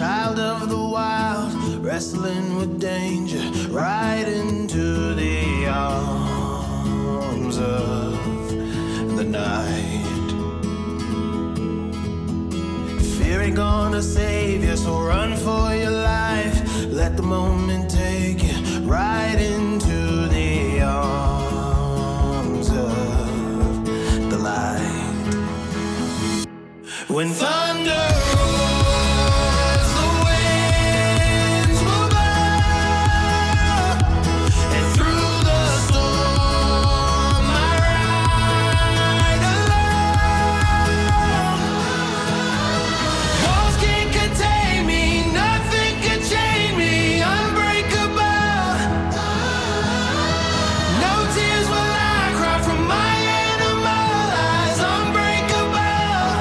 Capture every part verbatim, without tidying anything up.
child of the wild, wrestling with danger, right into the arms of the night. Fear ain't gonna save you, so run for your life. Let the moment take you right into the arms of the light. When thunder roars, the winds will blow, and through the storm I ride alone. Walls can't contain me, nothing can chain me, unbreakable. No tears will I cry from my animal eyes, unbreakable.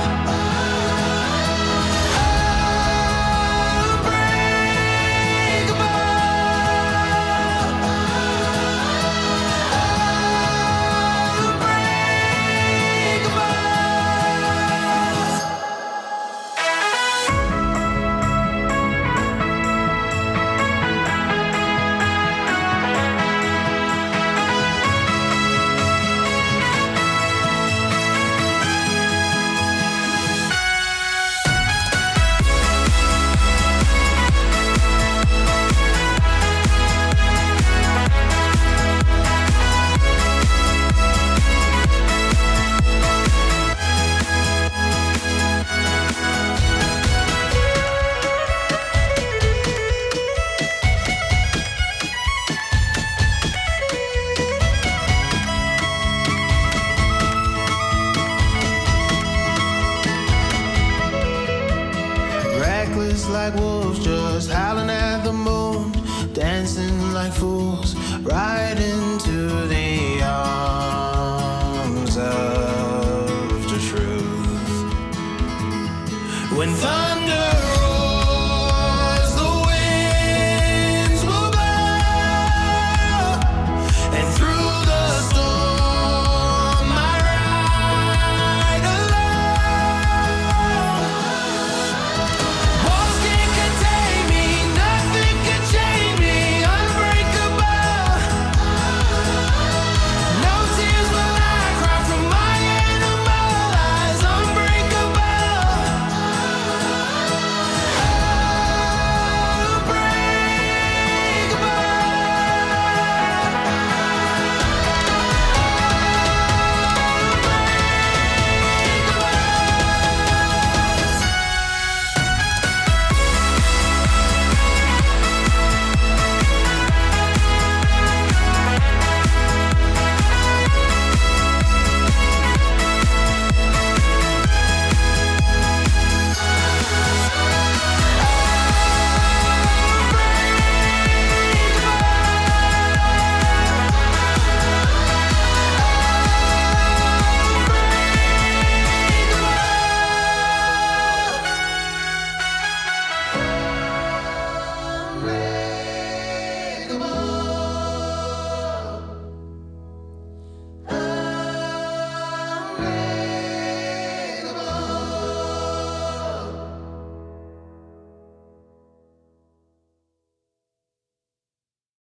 Reckless like wolves, just howling at the moon, dancing like fools, right into the